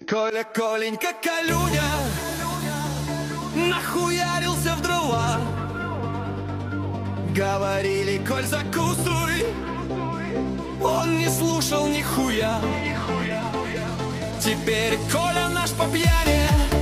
Коля, Коленька, Колюня нахуярился в дрова. Говорили: Коль, закусывай. Он не слушал нихуя. Теперь Коля наш по пьяни